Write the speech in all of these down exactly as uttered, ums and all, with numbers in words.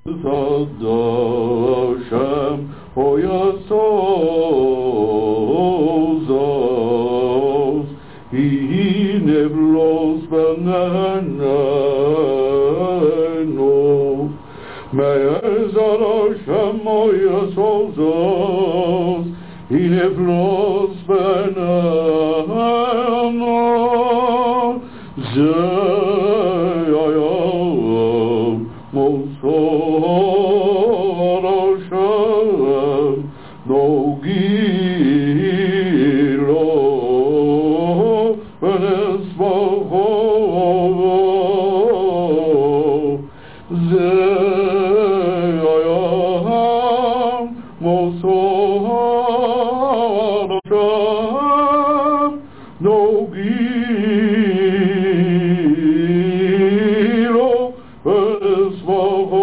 Zadashem hoyasozos hine blos benenenu me'ezadashem hoyasozos hine blos benenenu zeyayam Mosarashem no gilo v'nesvaho zeyayam Mosarashem no gilo v'nesvaho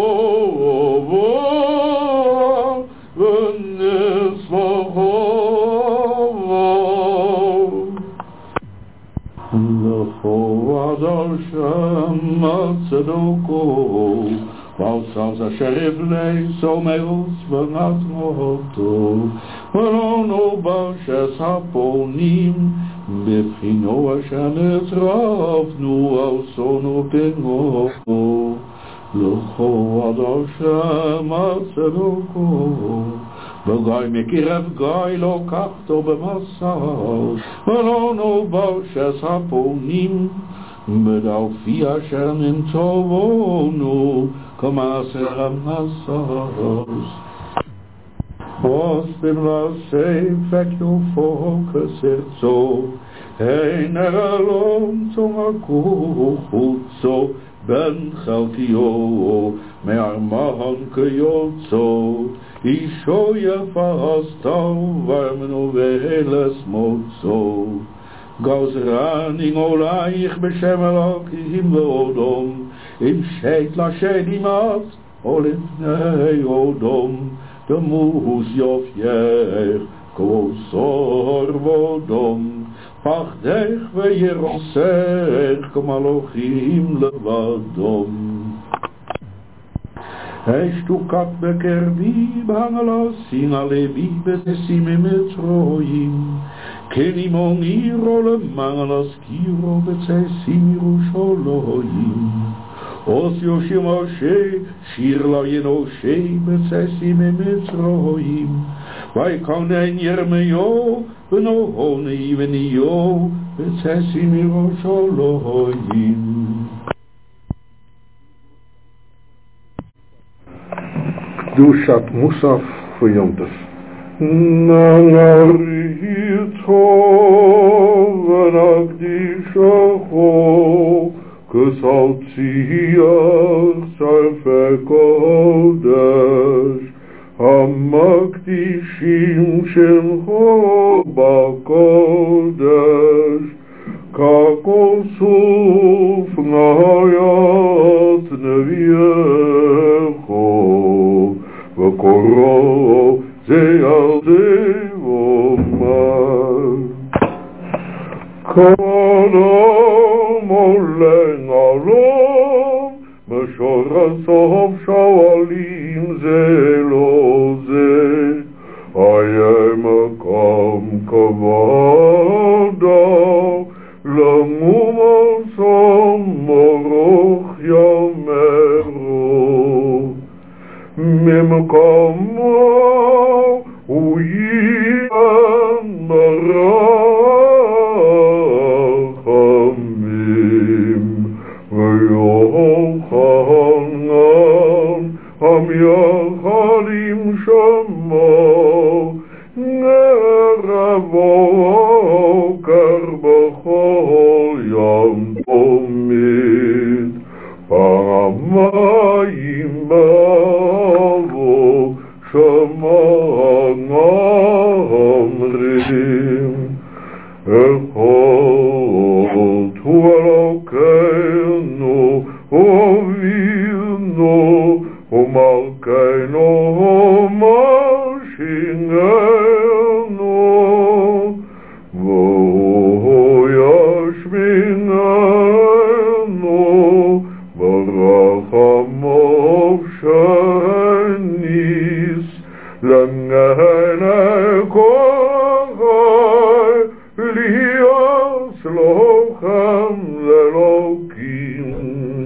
Tzedoko, Valsals asher evnei someos v'nat moto, v'lono b'shes haponim, b'fino asher netzravnu al sono beno, l'cho ad Hashem tzedoko, v'gai mekirev gai lo kachto b'masal, v'lono b'shes haponim, B'dalfi asher nintovonu k'maser ha'masos Os b'mlasei fekyo fokesirzo Ein eralom tomaku chutzo Ben chalkiyo me'armahan k'yotzo Isho yefahastav varmenu ve'eles motzo Gazraning olaich b'shem Elohim v'odom Im sheit lashed imat olifnei odom Demus yofyech kosor v'odom Pachdech v'yerosech k'malochim levadom Eshtukat bekerbi b'hangalasin alevi b'tesim emetroim Kenimon iro lemanas kiro b'tzesim Yerushalayim Os yoshim Moshe shir lo yenoshe b'tzesim emetroim Vaikanen Yirmeyo v'nohoni v'niyo b'tzesim Yerushalayim Dushat Musaf voor Yom Tov. Nanarito v'nakdishacho k'saltziach sarfe kodesh hamakdishim shemcho b'kodesh kakol suf nahayat neviecho v'koro Zeyalde Omar Kodom Oleng Alom Meshorasov Shawalim Zeloze Ayem Kam Kavada Lamumosam Moroch Yameru Mimkamo Uyam Marachamim V'yochanan Ham Yachalim Shama Neravo Karbachol Yam Tomid Paramayim Bavo Shama Amrim Echot Hu Elokeinu Ovinu Umalkeinu Mashineinu V'hu Yashminenu רחמו שניס לנגנה קורא ליאס לוחם ללוקים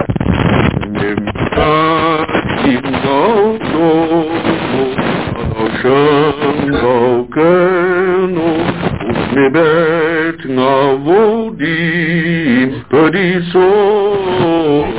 נמתקים נאותו השם בוקנו מבית נבודים פדיסו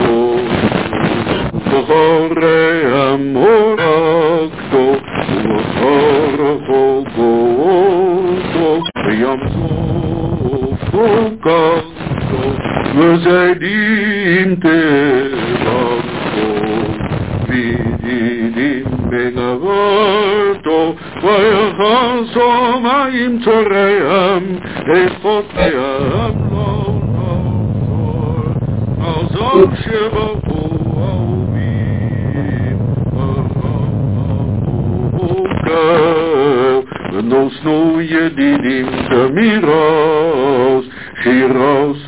בחורי המורקתו ובחור חוגותו בים סופו כתו וזדים תבקו וידידים בנבותו ויחסו מים צוריהם איכותיהם לא נעזור נעזור שבחו אהובים ונוסנו ידידים תמירוס שירוס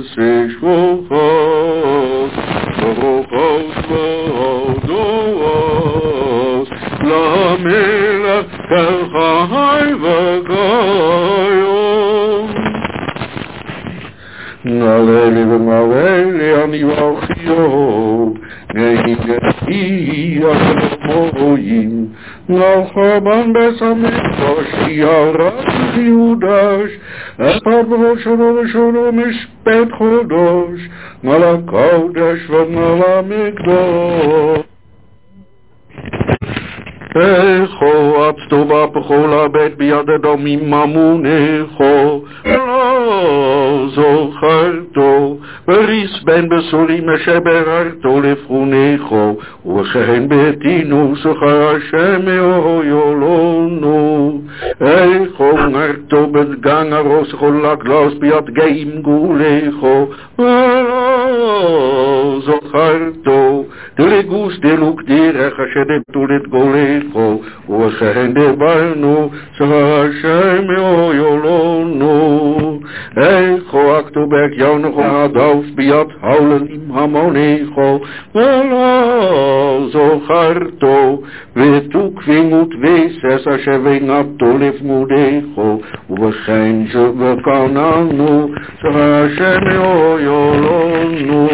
וששבוכות ברוכות והודות למלך כחי וגיום נעלה לי ונעלה לי אני ואחיו נהיגתי החמורים נחמן בסמכוש ירד חיודש אחד בראשונו ראשונו משפט חודש מעל הקודש ומעל המקדש איכו עצתו בכל הבית בידדו מממונכו לא זוכרתו וריס בן בסורים אשר בררתו לפרונכו וכן ביתינו זוכר השם מאויולונו איכו נרתו בגן הרוס חולק לוס ביד גאים גולכו ולא זוכרתו דלגוס דלוק דרך אשר דתולת גולכו וכן דברנו זוכר השם מאויולונו איכו הכתובק יונכו הדוף ביד הולנים המונכו ולא זוכרתו ותוקפינגות וסס אשר ונגתו לפמודכו וכן שבקננו זוכר השם מאויולונו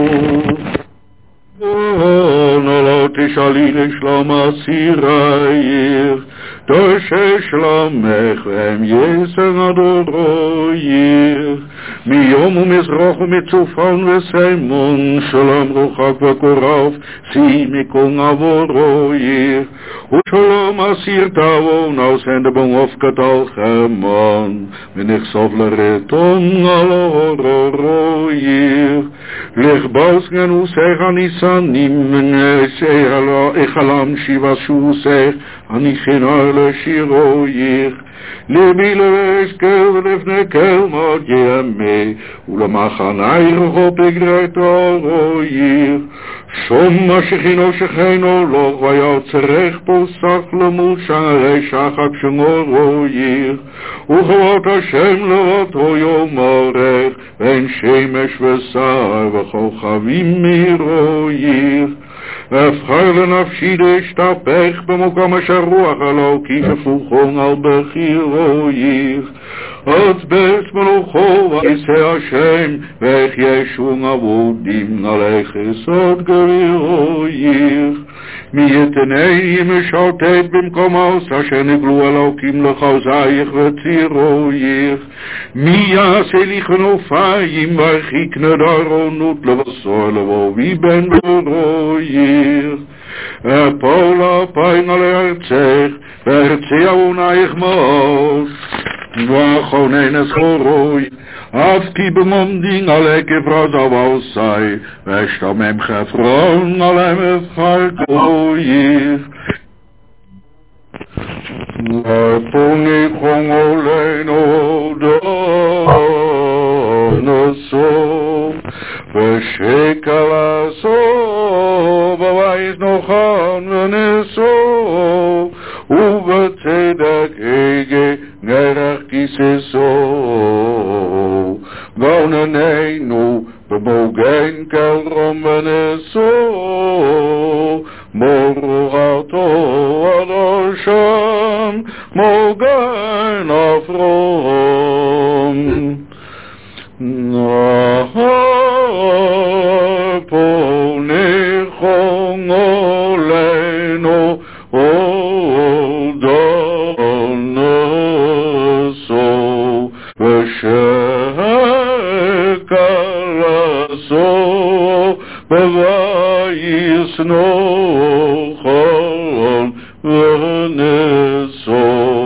לא תשאלי לשלום אסירייך תושש שלומך והם יסר אדורייך מיום ומזרח ומצופן וסיימון שלום רוחק וקורב שיא מקום עבורייך ושלום אסיר תאבון ausend במופקת על חמון ונחשוף לרטון על אורורייך לכבוס גנוסך הניסנים איך עלם שיבה שוסך אני חינר לשירוייך למי לבש כל ולפני כל מות ימי ולמחנייך חופק דרתורייך שום שכינו שכינו לא ויוצרך פוסח למות שערי שחק שמורייך וכבוד השם לאותו יומרך בין שמש ושר וכוכבים מירייך אבחר לנפשי להשתפך במקום אשר רוח אלוקי שפוכון על בחירייך אצבס מלוכו ועשה השם ואיך ישון עבודים עליך יסוד גבירייך מי יתנני משרתת במקומוס אשר נגלו אלוקים לחוזייך וצירייך מי יעשה לי כנופיים והרחיק נדרונות לבשר לבובי בן ברייך אפול אפיים על ארצך וארצי אהונייך מוס ואחונן אסחורוי אף כי במומדין על עקב רזב עושי ואשתמם חפרון עליהם אבחר גוייך נפוני חום עולנו דונסו ושקל עשו בבית נוחן ונסו ובצדק הגה נרח כיססו גאונננו במוגן כל רום ונסו Baruch atah Hashem Mogen Avrom Ponichon Oleinu Odonaso V'shekaraso V'vayisnochon V'neso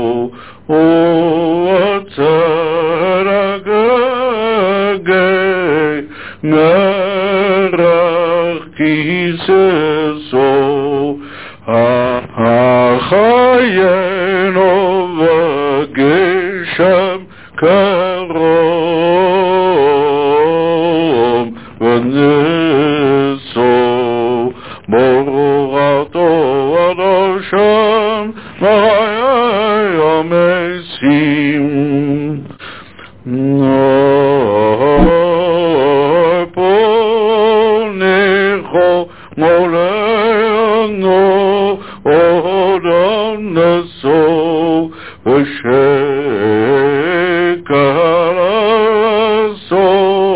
Oataragage Nerachiseso Hachayeno V'geshem Karom V'neso Baruch atah Hashem Mahayai Amesim Ponicho Moleinu Odonaso V'shekaraso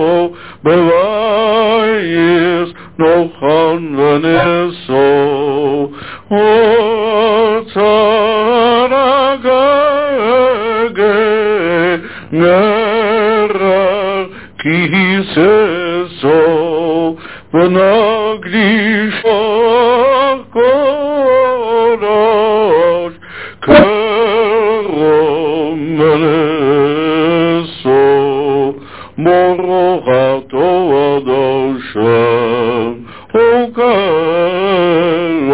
B'vayis Nochon V'neso Otaragage Nerachiseso V'nagdisho Kodosh Karom V'neso Baruch atah Hashem Okel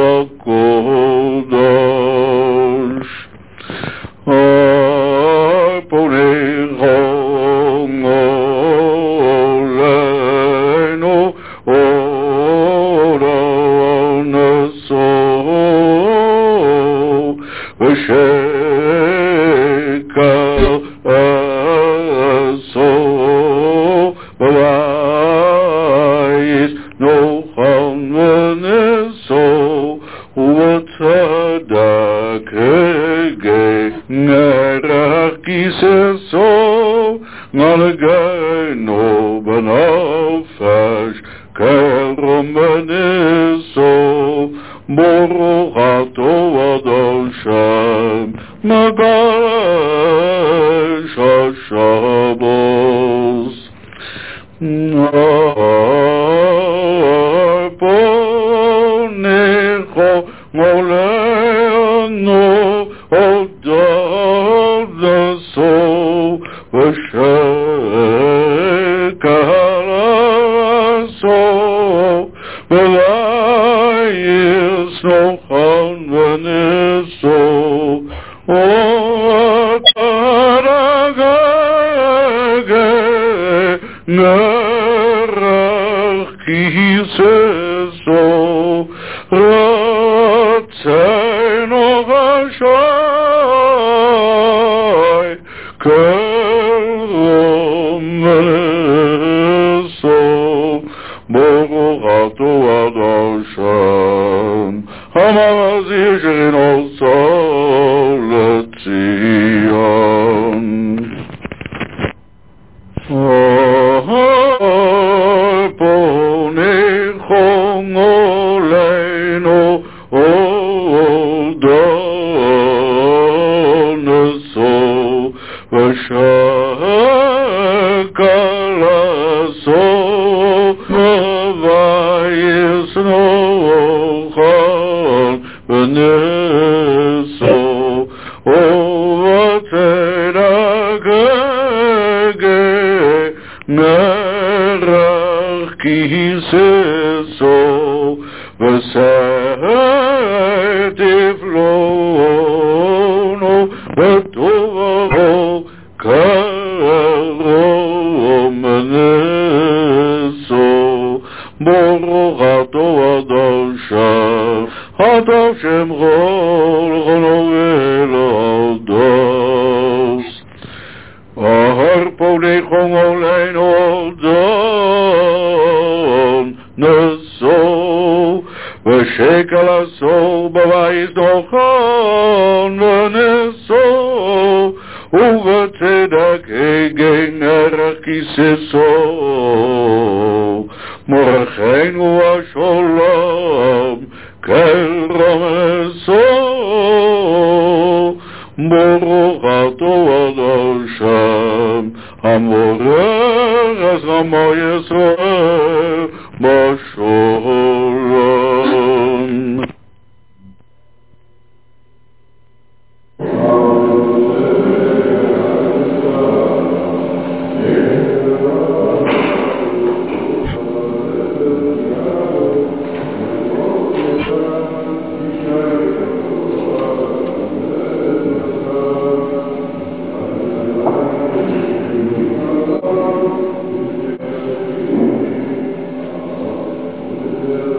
HaKodesh Ponichon Oleinu Odonaso V'shekaraso V'vayisnochon V'neso U'tzadakege Nerachiseso Nalgeinu B'nafesh Karom V'neso Baruch atah Hashem Megaresh HaShabbos Ponicho Moleinu Odonaso V'shekaraso V'vayisnochon V'neso Otaragage Nerachiseso Ratzeno V'shai Karom V'neso Baruch atah Hashem Hamazir Shechinoso L'Tzion Ponichon Oleinu Odonaso V'shekaraso V'vayisnochon V'neso Oataragage Nerachiseso V'setiflono V'tovo Karom V'neso Baruch atah Hashem Atah Shemcho L'chonovel Ados Ahar Ponichon Oleinu Odon נשוא, ושקל עשור בבית דוחן ונשוא, ובצדק הגן ערך כיססו, מורכנו השולם כרמסו, ברוך אתה השם המורר את עמו ישראל בשלום. Amen.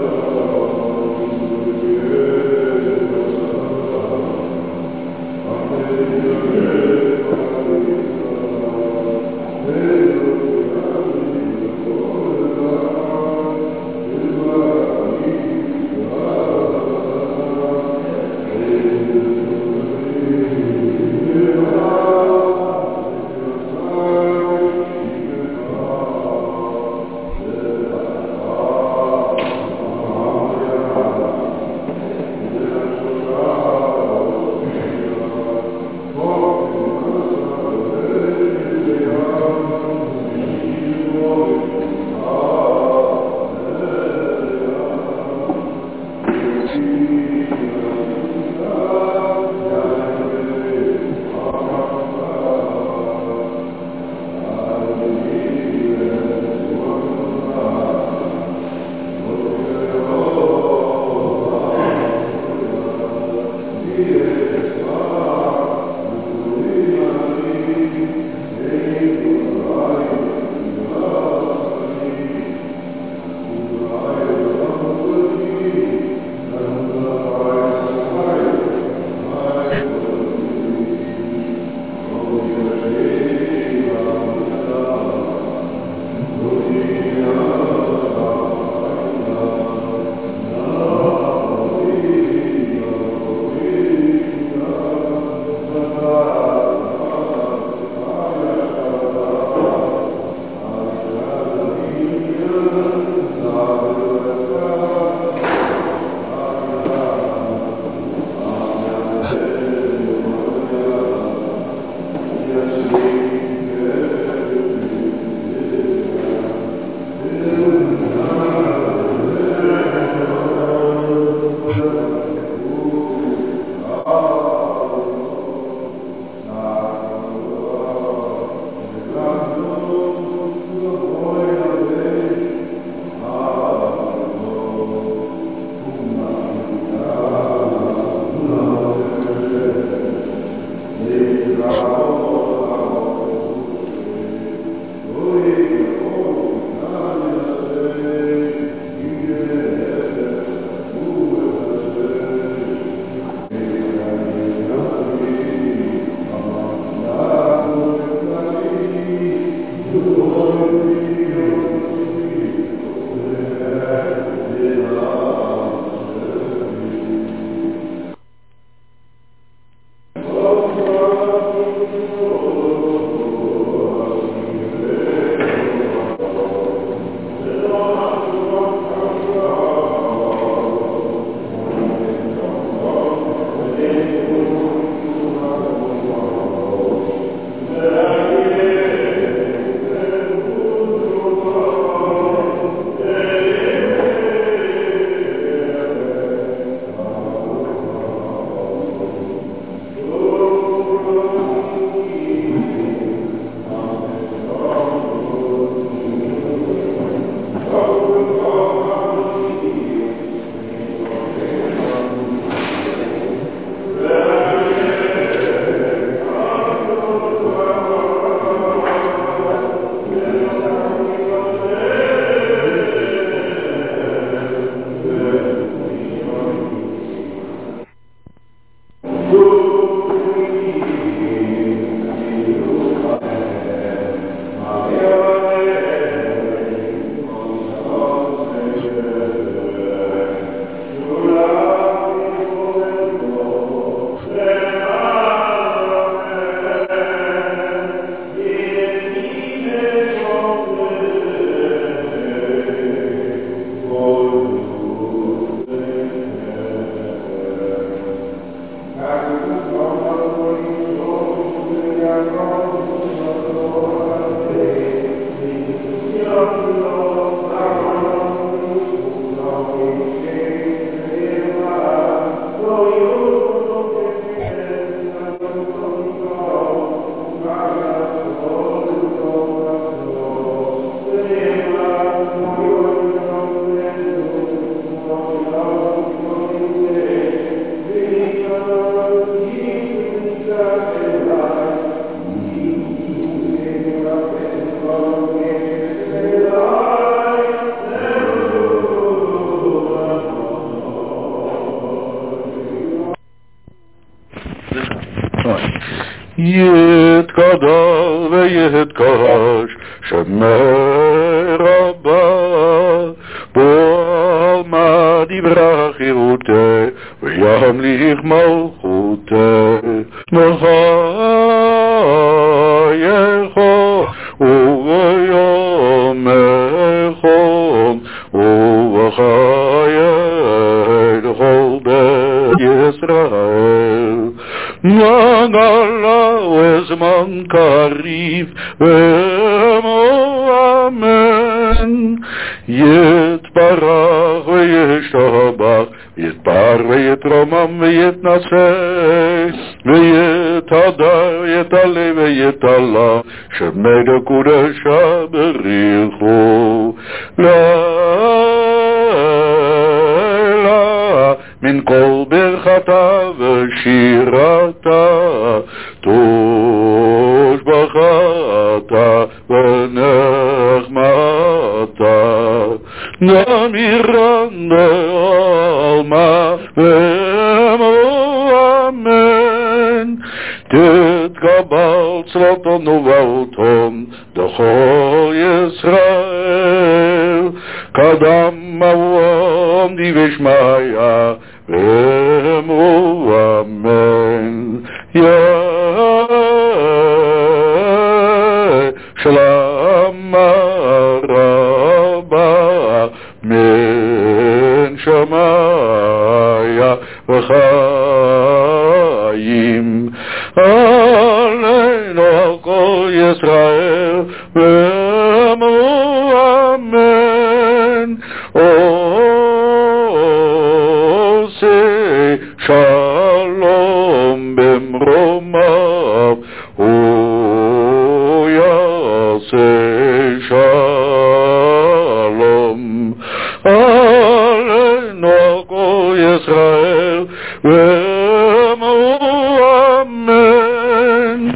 יתקדש ויתקדש שמי רבה בועל מה דברה חירותי וימליך מלכותי בחייכו וביומכו ובחיי לכל בית ישראל נגלה וזמן קריב ואמור אמן יתברך וישתבח יתפאר ויתרומם ויתנשא ויתהדר ויתעלה ויתעלה שמי לקודשה בריחו לילה מן כל ברכתה ושירתה תושבחתה ונחמתה נמירן בעלמה ואמור אמן תתקבל צלתון ובלטון דכל ישראל קדם אברהם דבשמיא ואמרו אמן שלום רבה מן שמיה וחיים עלינו על כל ישראל ואמרו אמן עושה שלום במרומיו הוא יעשה שלום עלינו על כל ישראל ואמרו אמן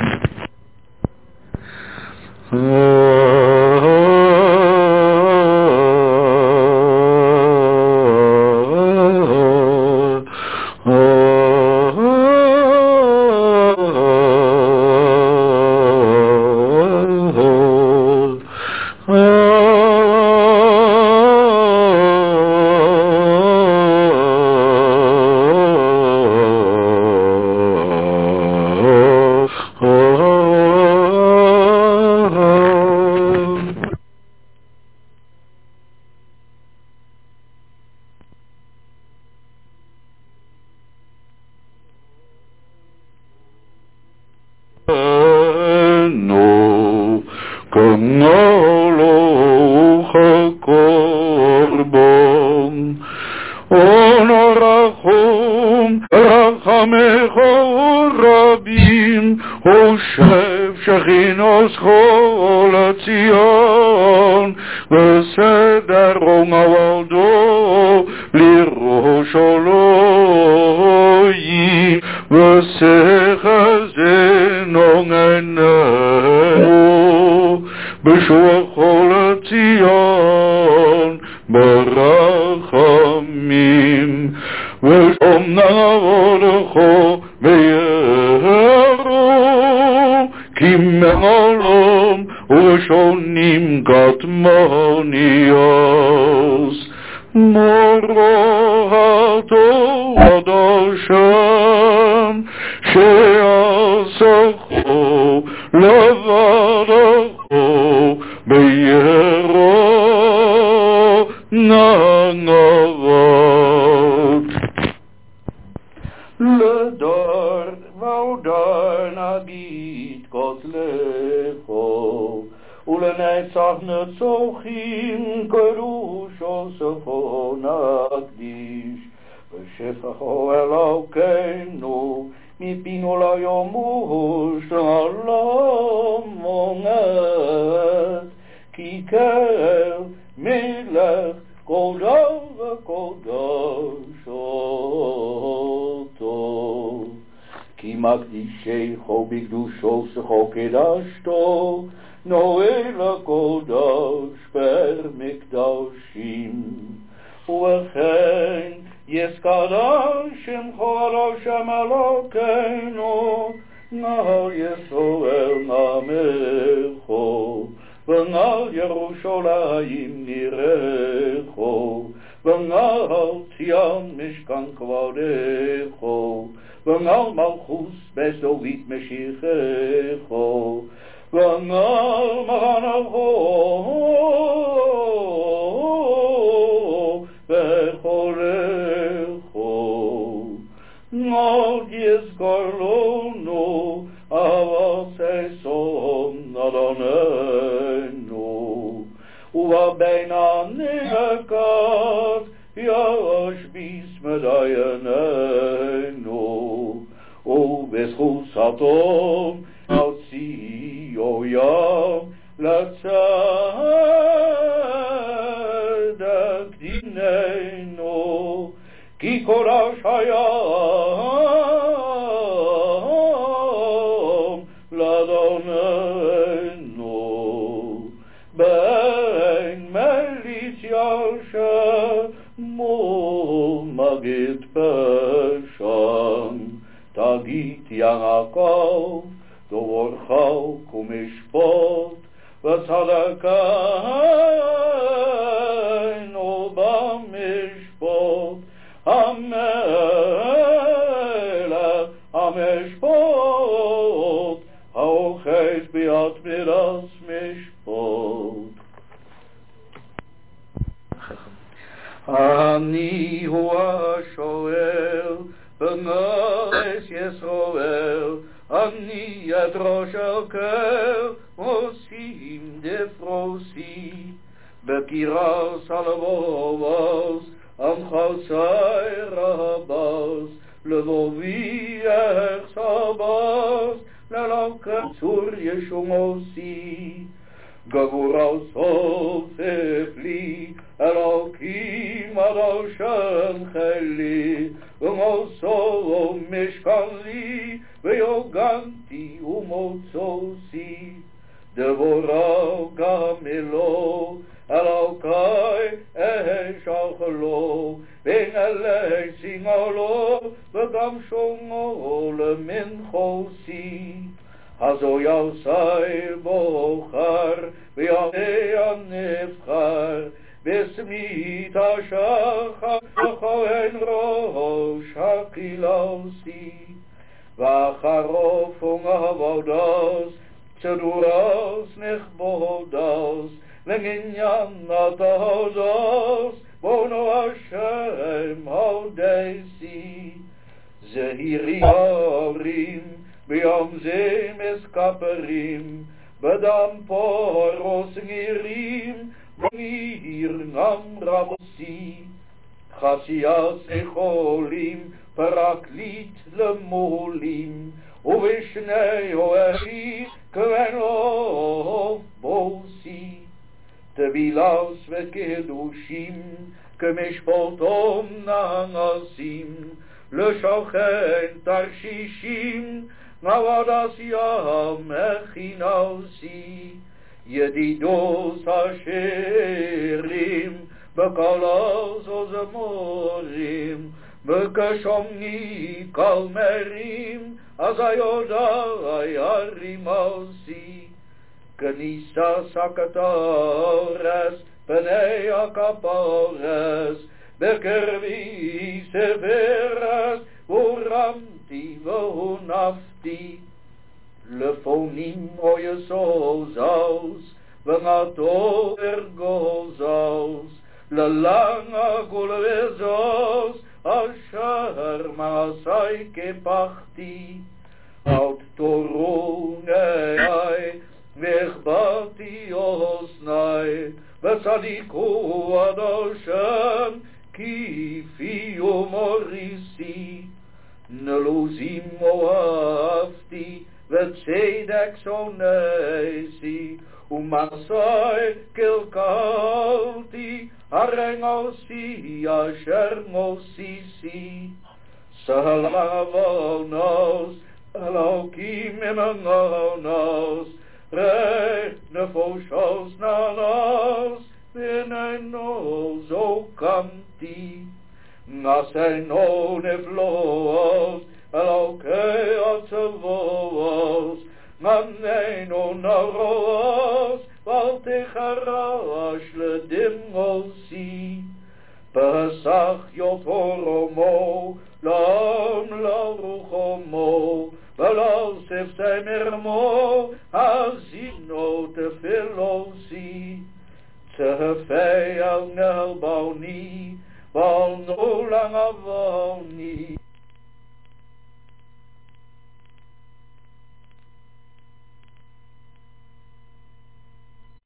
על ישראל נמכו, ועל ירושלים נראכו, ועל ציון משכן כבודכו, ועל מלכוס בית דוד משיחכו, ועל מרנכו וחולכו. עוד יזכור לנו אבותינו אדוננו, ובבין הנאקת ישביס מדייננו, ובזכות סתום הוציאו ים לצדק דיננו, כי קודש הים לאדוננו. בין מליץ ישמו מגיד פשם, תגיד יעקב דבור חוק ומשפט, וצדקנו במשפט. המלך המשפט האוחז ביד מידת משפט. אני הוא השואל בנס ישראל, אני אדרוש על כל עושים דפרוסי, בקירס הלבובוס עמך צייר הבוס, לבובי אכסבוס, ללוקה צור ישומוסי. גבורה סופף לי, אלוקים אדושן חלי, ומוסו משכן לי, ויוגנתי ומוצוסי. דבורה גם אלו, אלוקי אשך לו, בין אלי שימו לו, וגם שומו למנחוסי. הזו יעשי בוחר, ויעדי הנבחר, בסמית השחר, וכהן ראש הקילוסי. ואחרוף ונעבודוס, צדורס נכבודוס, לעניין התהודוס, בונו השם הודסי. זהירי הורים, ביום זה מסכפרים, בדם פורוס נירים, במהיר נם רבוסי. חסיאס החולים, פרקליט למולים, ובשני אוהבי כהן לא בוסי. תבילס וקדושים, כמשפטום ננסים, לשוכן תרשישים, נעבודס ים מכינוסי. ידידוס אשרים, בקולוס וזמורים, בקשומני קלמרים, אז היודעי הרימוסי. כניסה סקטורס, פני הכפורס, בקרבי ספרס, ורמתי והונפתי. לפונים או יסוזוס, ונעתו ארגוזוס, ללנga גולבזוס, אשר מעשי כפחתי. עוד תורונאי, והכברתי אוזני, וצדיקו עד השם, כי פי ומוריסי. נלוזים אוהבתי, וצדק שונאתי, ומעשי קלקלתי, הרי עושי אשר מוסיסי. סלבונוס, אלוקים ממנונוס, רי נפושוס ננוס, וננו זו קמתי. נעשינו נפלאות, Eloke Atzavos, Maneinu Naros, Valticharash Ledimolsi, Pesach Yotoromo, Lam Laruchomo, Velosif Semirmo, Azino Tefilosi, Tefei Al Nelboni, Val Nolang Avoni.